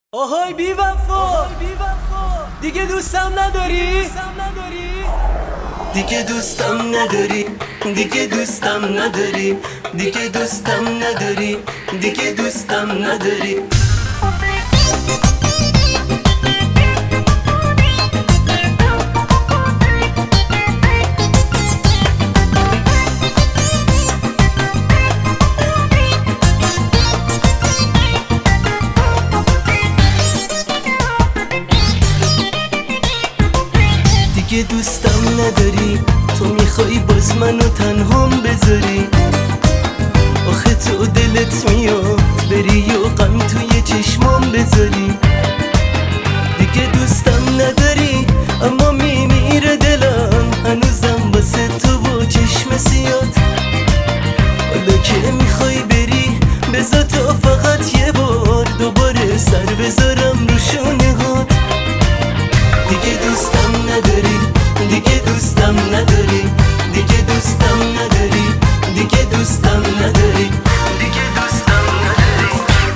آهای بی وفا دیگه دوستم نداری؟ دیگه دوستم نداری، دیگه دوستم نداری، دیگه دوستم نداری، دیگه دوستم نداری. دیگه دوستم نداری، تو میخوای باز منو تنهام بذاری. آخه تو دلت میاد بری و غم توی چشمام بذاری. دیگه دوستم نداری اما میمیره دلم هنوزم واسه تو و چشم سیاد. حالا که میخوای بری بذار تا فقط یه بار دوباره سر بذارم رو شونه هات. دیگه دوستم نداری، دیگه دوستم نداری، دیگه دوستم نداری، دیگه دوستم نداری، دیگه دوستم نداری.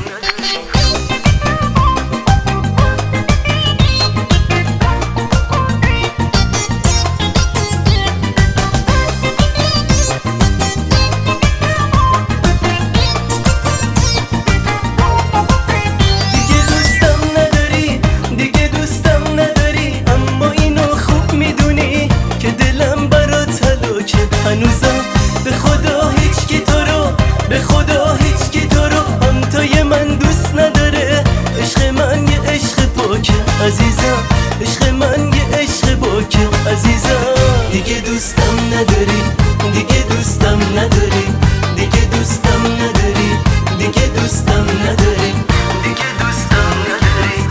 دیگه دوستم نداری، دیگه دوستم نداری، اما اینو خوب میدونی که دلم برات هلاکه. هنوزم به خدا هیچکی تو رو، به خدا هیچکی تو رو همتای من دوست نداره. عشق من یه عشق پاکه عزیزم، عشق من یه عشق پاکه عزیزم. دیگه دوستم نداری، دیگه دوستم نداری، دیگه دوستم نداری، دیگه دوستم نداری، دیگه دوستم نداری.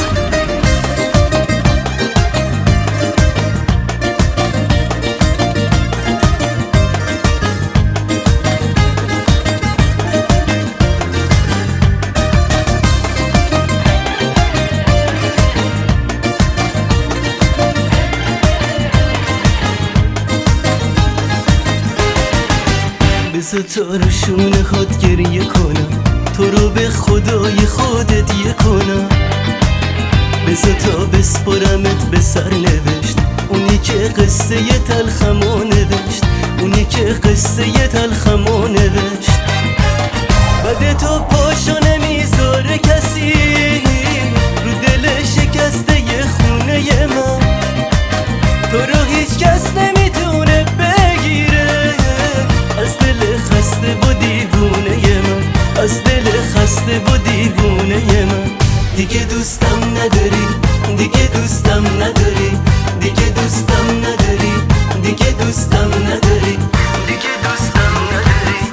بذار تا رو شونه هات گریه کنم، تو رو به خدای خودت یه کنم. بذار تا بسپرمت به سر نوشت اونی که قصه ی تلخمو نوشت، اونی که قصه ی تلخمو نوشت. بعد تو پاشو نمیذاره کسی رو دل شکسته ی خونه ی من. تو رو هیچ کس نمیتونه بگیره از دل خسته و دیوونه ی من، از دل خسته و دیوونه ی من. دیگه دوستم نداری، دیگه دوستم نداری، دیگه دوستم نداری، دیگه دوستم نداری، دیگه دوستم نداری.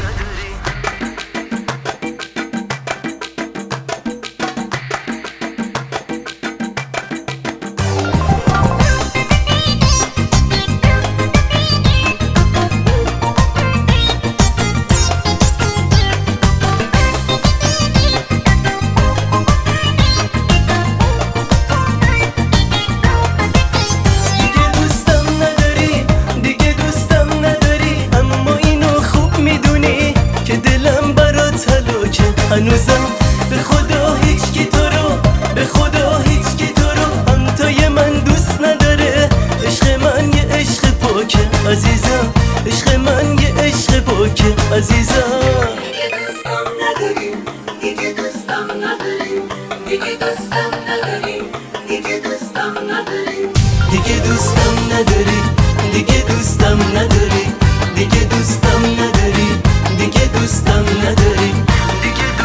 هنوزم به خدا هیچکی تو رو، به خدا هیچکی تو رو همتای من دوست نداره. عشق من یه عشق پاکه عزیزم، عشق من یه عشق پاکه عزیزم. دیگه دوستم نداری، دیگه دوستم نداری، دیگه دوستم نداری، دیگه دوستم نداری، دیگه دوستم نداری، دیگه دوستم نداری، دیگه دوستم نداری، دیگه دوستم نداری، دیگه